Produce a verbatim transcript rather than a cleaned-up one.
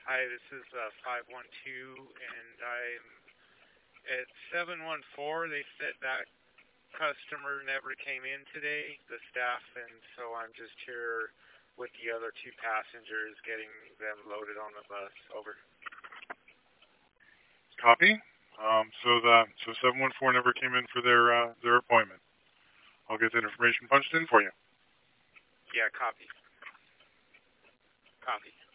Hi, this is uh, five one two, and I'm at seven one four. They said that customer never came in today, the staff, and so I'm just here with the other two passengers getting them loaded on the bus. Over. Copy. Um, so the so seven one four never came in for their uh, their appointment. I'll get that information punched in for you. Yeah, copy. Copy.